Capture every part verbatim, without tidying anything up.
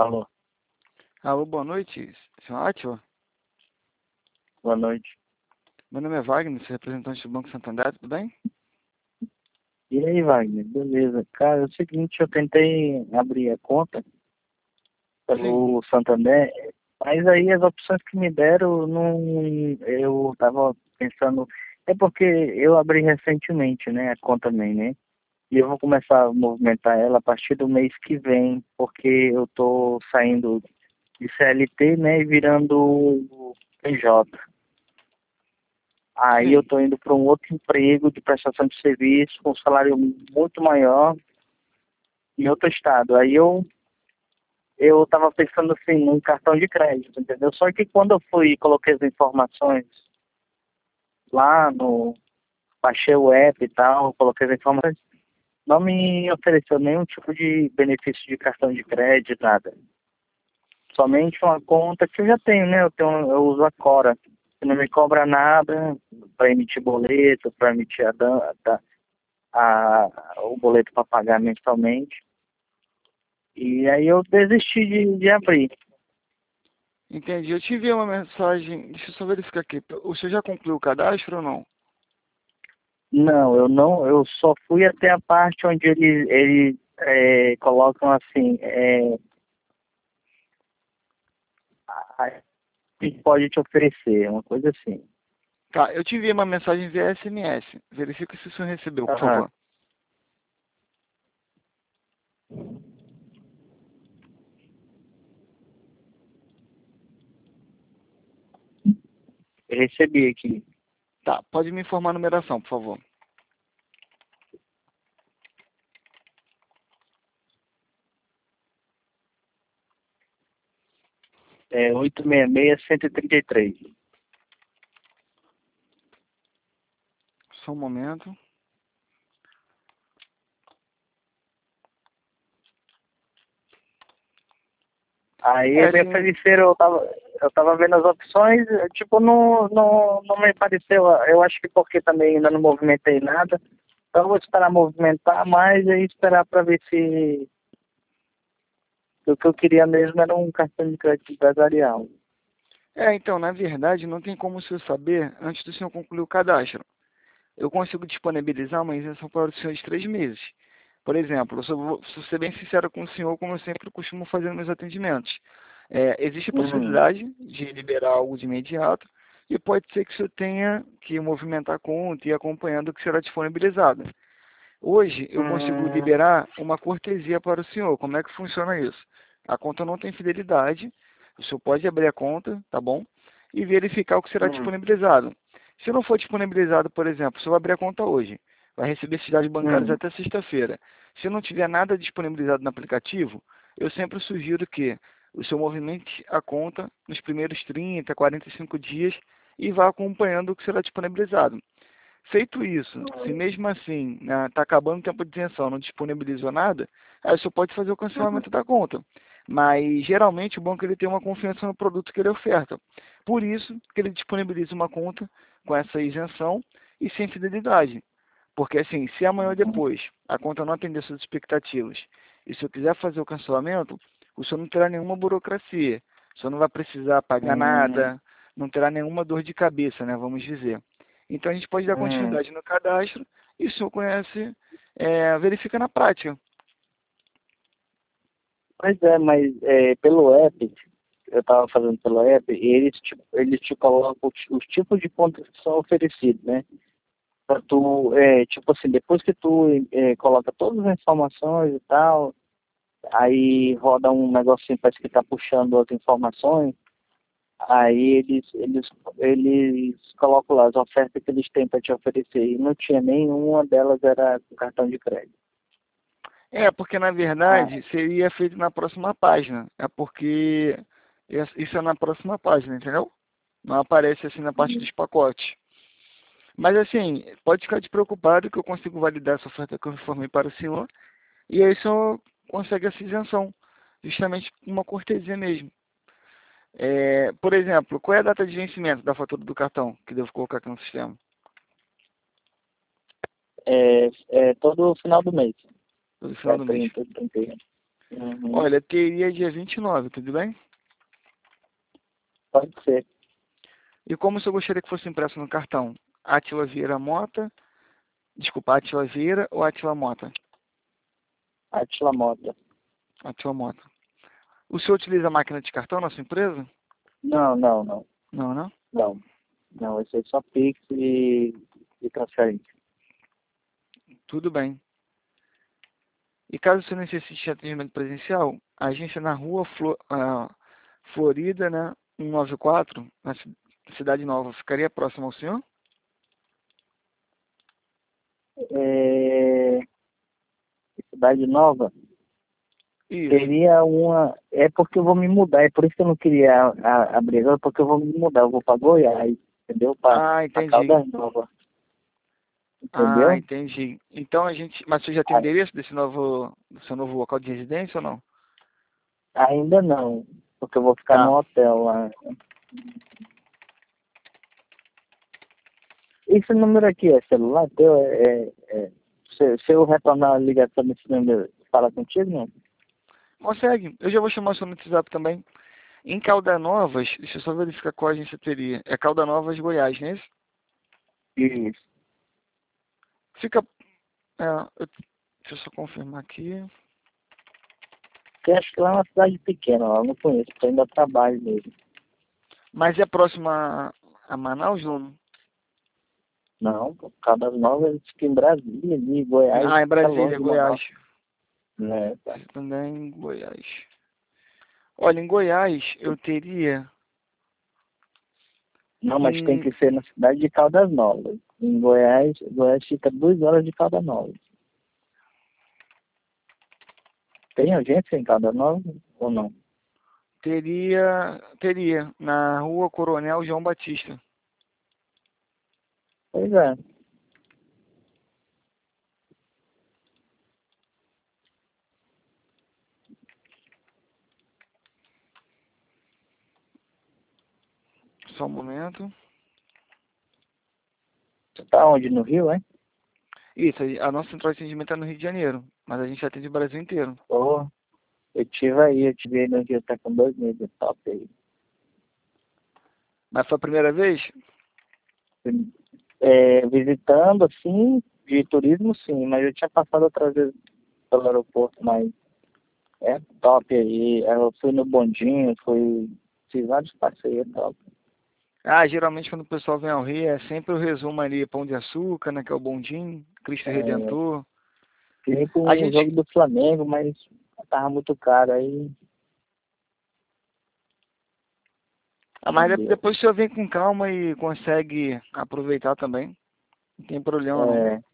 Alô, Alô, boa noite, senhor Átila. boa noite. Meu nome é Wagner, sou representante do Banco Santander, tudo bem? E aí, Wagner, beleza? Cara, é o seguinte, eu tentei abrir a conta Sim, pelo Santander, mas aí as opções que me deram, não, eu tava pensando, é porque eu abri recentemente, né, a conta também, né? E eu vou começar a movimentar ela a partir do mês que vem, porque eu tô saindo de C L T, né, e virando P J. Aí eu sim. estou indo para um outro emprego de prestação de serviço com um salário muito maior em outro estado. Aí eu eu estava pensando assim num cartão de crédito, entendeu? Só que quando eu fui e coloquei as informações lá no baixei o app e tal, coloquei as informações, não me ofereceu nenhum tipo de benefício de cartão de crédito, nada. Somente uma conta que eu já tenho, né? Eu tenho, eu uso a Cora, que não me cobra nada para emitir boleto, para emitir a, dan- a, o boleto para pagar mensalmente. E aí eu desisti de, de abrir. Entendi. Eu te enviei uma mensagem, deixa eu só verificar aqui. O senhor já concluiu o cadastro ou não? Não, eu não, eu só fui até a parte onde eles, eles é, colocam assim, é, a a gente pode te oferecer, uma coisa assim. Tá, eu te enviei uma mensagem via S M S. Verifica se o senhor recebeu, por Aham. favor. Eu recebi aqui. Tá, pode me informar a numeração, por favor. É oito seis seis, cento e trinta e três. Só um momento. Aí É, me assim, ofereceram, eu tava, eu tava vendo as opções, eh, tipo, não, não, não me pareceu, eu acho que porque também ainda não movimentei nada, então eu vou esperar movimentar mais e esperar para ver se o que eu queria mesmo era um cartão de crédito empresarial. é, então, na verdade, não tem como o senhor saber antes do senhor concluir o cadastro. Eu consigo disponibilizar uma isenção para o senhor de três meses. Por exemplo, eu só vou, vou ser bem sincero com o senhor, como eu sempre costumo fazer nos meus atendimentos. É, existe a Uhum. possibilidade de liberar algo de imediato e pode ser que o senhor tenha que movimentar a conta e ir acompanhando o que será disponibilizado. Hoje eu consigo Hum, liberar uma cortesia para o senhor. Como é que funciona isso? A conta não tem fidelidade, o senhor pode abrir a conta, tá bom? E verificar o que será hum, disponibilizado. Se não for disponibilizado, por exemplo, se eu abrir a conta hoje, vai receber esses dados bancários hum, até sexta-feira. Se não tiver nada disponibilizado no aplicativo, eu sempre sugiro que o senhor movimente a conta nos primeiros trinta, quarenta e cinco dias e vá acompanhando o que será disponibilizado. Feito isso, se mesmo assim está acabando o tempo de isenção, não disponibilizou nada, aí você pode fazer o uhum, cancelamento da conta. Mas geralmente o banco ele tem uma confiança no produto que ele oferta. Por isso que ele disponibiliza uma conta com essa isenção e sem fidelidade. Porque assim, se amanhã ou depois a conta não atender suas expectativas e se eu quiser fazer o cancelamento, o senhor não terá nenhuma burocracia. O senhor não vai precisar pagar hum, nada, não terá nenhuma dor de cabeça, né? Vamos dizer. Então a gente pode dar hum. continuidade no cadastro e o senhor conhece, é, verifica na prática. Pois é, mas é, pelo app, eu estava fazendo pelo app, e eles te, eles te colocam os, os tipos de contas que são oferecidos, né? Pra tu, é, tipo assim, depois que tu é, coloca todas as informações e tal, aí roda um negocinho, parece que tá puxando as informações, aí eles, eles, eles colocam lá as ofertas que eles têm para te oferecer, e não tinha nenhuma delas era com cartão de crédito. É, porque na Ah, verdade seria feito na próxima página. É porque isso é na próxima página, entendeu? Não aparece assim na parte dos pacotes. Mas assim, pode ficar despreocupado que eu consigo validar essa oferta que eu informei para o senhor. E aí o senhor consegue essa isenção. Justamente uma cortesia mesmo. É, por exemplo, qual é a data de vencimento da fatura do cartão que devo colocar aqui no sistema? é, é todo final do mês, No é final do mês. trinta, trinta e um. Uhum. Olha, teria dia vinte e nove, tudo bem? Pode ser. E como você gostaria que fosse impresso no cartão? Átila Vieira Mota, desculpa, Átila Vieira ou Átila Mota? Atila Mota. Átila Mota. O senhor utiliza máquina de cartão na sua empresa? Não, não, não. Não, não? Não. Não, esse é só Pix e, e transferência. Tudo bem. E caso você necessite de atendimento presencial, a agência na rua Flo- ah, Florida, né, cento e noventa e quatro, na ci- Cidade Nova, ficaria próximo ao senhor? É... Cidade Nova. Isso. Seria uma. É porque eu vou me mudar, é por isso que eu não queria a- a- abrir agora, porque eu vou me mudar, eu vou para Goiás, entendeu? Para Ah, entendi. Caldas Novas, Ah, entendeu? entendi. Então a gente. Mas você já tem o A- endereço desse novo, do seu novo local de residência ou não? Ainda não, porque eu vou ficar no Tá. hotel lá. Esse número aqui é celular teu? É, é, é- se, se eu retornar a ligação desse número, fala contigo, não? Consegue. Eu já vou chamar o seu no WhatsApp também. Em Caldas Novas, deixa eu só verificar qual agência teria. É Caldas Novas, Goiás, não é isso? Isso. Fica. É, eu- deixa eu só confirmar aqui. Porque acho que lá é uma cidade pequena, lá eu não conheço, porque eu ainda trabalho mesmo. Mas é próximo a, a Manaus, não? Não, pô, Caldas Novas fica em Brasília, ali, Goiás Ah, em fica longe Brasília, de Goiás. Manaus, né? Tá. Você também em Goiás. Olha, em Goiás eu teria Não, mas tem em. que ser na cidade de Caldas Novas. Em Goiás, Goiás fica duas horas de Caldas Novas. Tem agência em Caldas Novas ou não? Teria. Teria. Na rua Coronel João Batista. Pois é. Só um momento. Você tá onde? No Rio, hein? Isso, a nossa central de atendimento é no Rio de Janeiro. Mas a gente atende o Brasil inteiro. Pô, eu tive aí, eu tive aí no Rio, tá com dois meses, top aí. Mas foi a primeira vez? É, visitando, assim, de turismo, sim, mas eu tinha passado outras vezes pelo aeroporto, mas é top aí. Eu fui no bondinho, fui, fiz vários passeios, é top. Ah, geralmente quando o pessoal vem ao Rio é sempre o resumo ali, Pão de Açúcar, né? Que é o bondinho, Cristo É, Redentor. fui A com um gente. jogo do Flamengo, mas tava muito caro aí, Ah, não mas de- deu. depois o senhor vem com calma e consegue aproveitar também. Não tem problema não. É,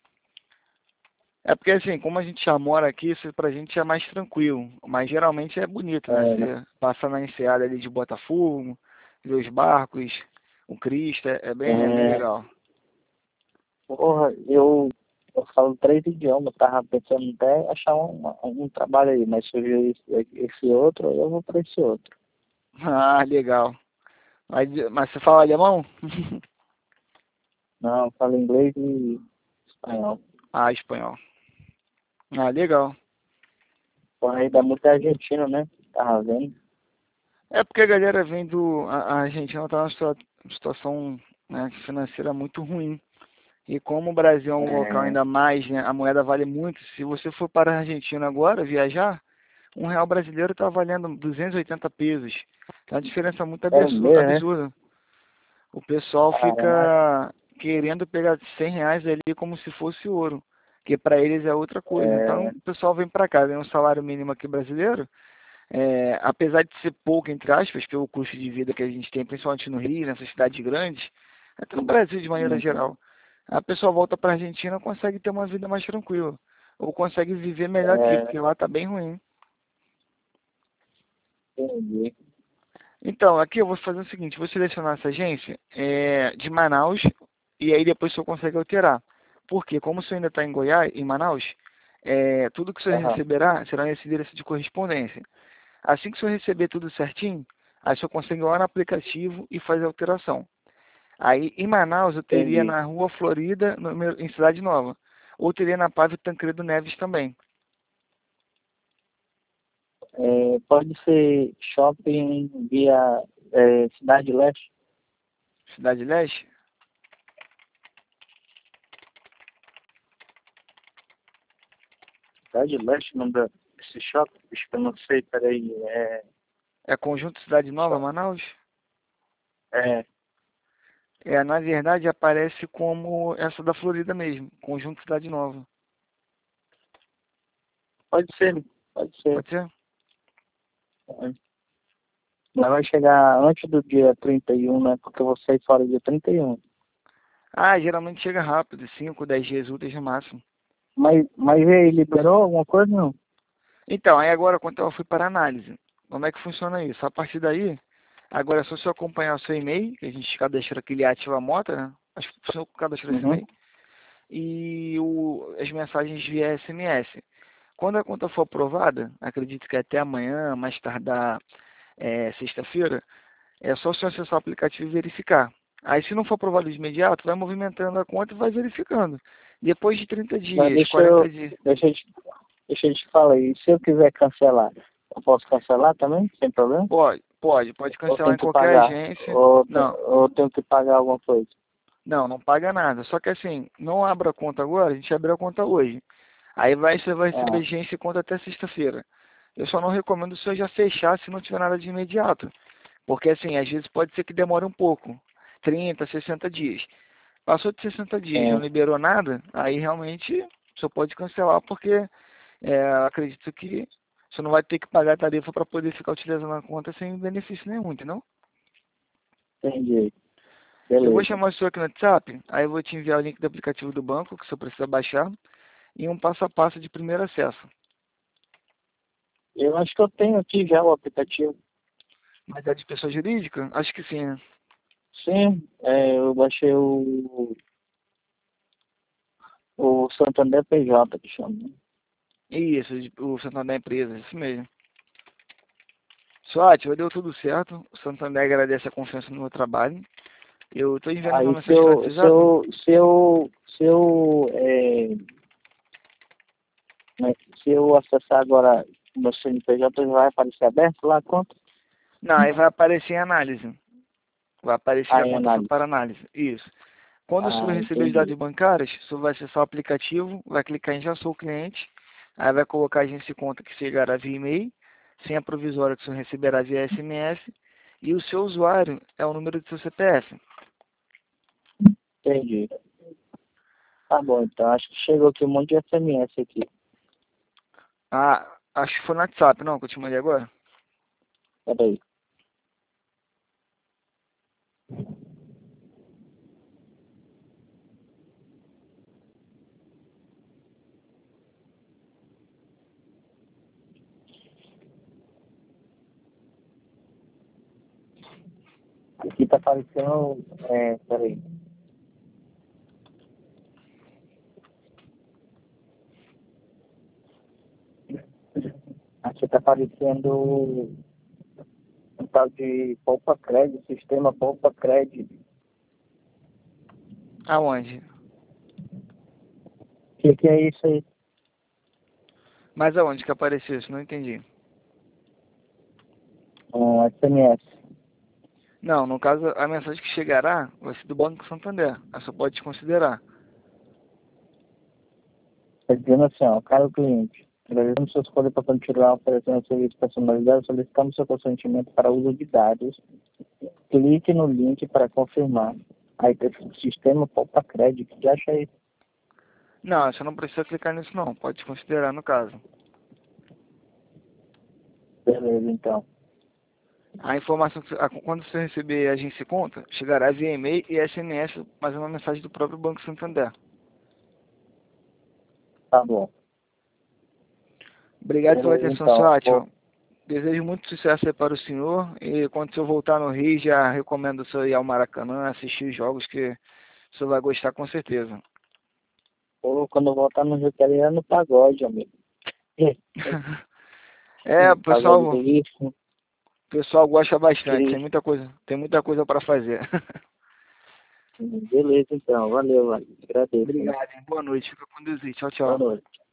É porque assim, como a gente já mora aqui, isso pra gente é mais tranquilo. Mas geralmente é bonito, né? é, Você passa na enseada ali de Botafogo, ver os barcos, o Cristo, é, é bem, é bem é, legal. porra, eu, eu falo três idiomas, tava pensando até achar um, um trabalho aí, mas surgiu esse, esse outro, eu vou para esse outro. Ah, legal. Mas, mas você fala alemão? Não, eu falo inglês e espanhol. Ah, espanhol. Ah, legal. Porra, aí dá muito argentino, né? Tava vendo. É porque a galera vem do. A, a Argentina está numa situa- situação, né, financeira muito ruim. E como o Brasil é um local É, ainda mais, né, a moeda vale muito. Se você for para a Argentina agora viajar, um real brasileiro está valendo duzentos e oitenta pesos. É uma diferença muito é absurda, mesmo, né? absurda. O pessoal Caraca. fica querendo pegar cem reais ali como se fosse ouro, que para eles é outra coisa. Então É, o pessoal vem para cá, vem um salário mínimo aqui brasileiro, é, apesar de ser pouco, entre aspas, pelo custo de vida que a gente tem, principalmente no Rio, nessas cidades grandes, até no Brasil de maneira uhum, geral, a pessoa volta para a Argentina e consegue ter uma vida mais tranquila, ou consegue viver melhor aqui, é, porque lá está bem ruim. entendi. Então, aqui eu vou fazer o seguinte, vou selecionar essa agência é, de Manaus e aí depois o senhor consegue alterar. Porque como o senhor ainda está em Goiás, em Manaus, é, tudo que o senhor Aham, receberá será nesse endereço de correspondência. Assim que o senhor receber tudo certinho, aí o senhor consegue ir lá no aplicativo e fazer a alteração. Aí em Manaus eu teria entendi. na Rua Florida, número- em Cidade Nova. Ou teria na Pávio Tancredo Neves também. É, pode ser shopping via é, Cidade Leste? Cidade Leste? Cidade Leste, o nome da- desse shopping? Acho que eu não sei, peraí. É, É Conjunto Cidade Nova, Manaus? é, É, na verdade aparece como essa da Florida mesmo, Conjunto Cidade Nova. pode ser, pode ser. Pode ser? É. Mas vai chegar antes do dia trinta e um, né? Porque eu vou sair fora dia trinta e um. Ah, geralmente chega rápido, cinco, dez dias úteis no máximo. Mas, mas e aí, liberou alguma coisa? Não. Então, aí agora quando eu fui para análise, como é que funciona isso? A partir daí, agora é só se eu acompanhar o seu e-mail, que a gente cadastra aquele ativa a moto, né? Acho que se eu cadastrar esse Uhum. e-mail, e o, as mensagens via S M S. Quando a conta for aprovada, acredito que até amanhã, mais tardar é, sexta-feira, é só você acessar o aplicativo e verificar. Aí se não for aprovado de imediato, vai movimentando a conta e vai verificando. Depois de trinta Mas dias, deixa eu, quarenta dias. deixa eu, te, deixa eu te falar aí. Se eu quiser cancelar, eu posso cancelar também? Sem problema? Pode, pode, pode Ou cancelar tenho em que qualquer pagar? agência. Ou, te- Não, ou tenho que pagar alguma coisa? não, não paga nada. Só que assim, não abra a conta agora, a gente abre a conta hoje. Aí vai, você vai receber Ah, agência e conta até sexta-feira. Eu só não recomendo o senhor já fechar se não tiver nada de imediato. Porque assim, às vezes pode ser que demore um pouco. trinta, sessenta dias. Passou de sessenta dias, não sim, liberou nada, aí realmente só pode cancelar porque é, acredito que você não vai ter que pagar a tarifa para poder ficar utilizando a conta sem benefício nenhum, entendeu? entendi. Eu vou Beleza. chamar o senhor aqui no WhatsApp, aí eu vou te enviar o link do aplicativo do banco, que o senhor precisa baixar, e um passo a passo de primeiro acesso. Eu acho que eu tenho aqui já o aplicativo. Mas é de pessoa jurídica? Acho que sim, né? Sim, é, eu baixei o, o Santander P J, que chama. Isso, de- o Santander da empresa, isso mesmo. Suátio, deu tudo certo. O Santander agradece a confiança no meu trabalho. Eu estou enviando uma Aí se mensagem no eu, se WhatsApp. eu, se eu, se eu, é, né, se eu acessar agora o meu C N P J, vai aparecer aberto lá a conta? Não, aí vai aparecer em análise. Vai aparecer a Aí, conta foi análise. para análise. Isso. Quando o senhor Ah, receber os dados entendi. bancários, o senhor vai acessar o aplicativo, vai clicar em Já Sou Cliente, aí vai colocar a agência de conta que chegará via e-mail, senha provisória que o senhor receberá via S M S, e o seu usuário é o número do seu C P F. Entendi. Tá bom, então. Acho que chegou aqui um monte de S M S aqui. Ah, acho que foi no WhatsApp, não, que eu te mandei agora? Peraí. Aqui tá aparecendo. É, peraí. Aqui tá aparecendo um tal de Poupa Crédito, sistema Poupa Crédito. Aonde? O que, que é isso aí? Mas aonde que apareceu isso? Não entendi. Um S M S. Não, no caso, a mensagem que chegará vai ser do Banco Santander. Aí só pode te considerar. Está dizendo assim, ó, caro cliente, agradecemos sua escolha para continuar oferecendo um serviço personalizado, solicitamos seu consentimento para uso de dados. Clique no link para confirmar. Aí tem o sistema Poupa Crédito, que acha aí? Não, você não precisa clicar nisso não. Pode te considerar no caso. Beleza, então. A informação, que você- a- quando você receber a agência conta, chegará via e-mail e S M S, mas é uma mensagem do próprio Banco Santander. Tá bom. Obrigado pela Beleza, atenção, então. Vou... Suátio. Desejo muito sucesso aí para o senhor. E quando o senhor voltar no Rio, já recomendo o senhor ir ao Maracanã, assistir os jogos, que o senhor vai gostar com certeza. Vou, quando eu voltar no Rio, quero ir no pagode, amigo. É, o Pagode do pessoal, Rio. o pessoal gosta bastante. Queria... Tem muita coisa, tem muita coisa para fazer. Beleza, então. Valeu, valeu. Agradeço, né? Obrigado, hein? Boa noite. Fica com Deus aí. Tchau, Boa tchau. noite.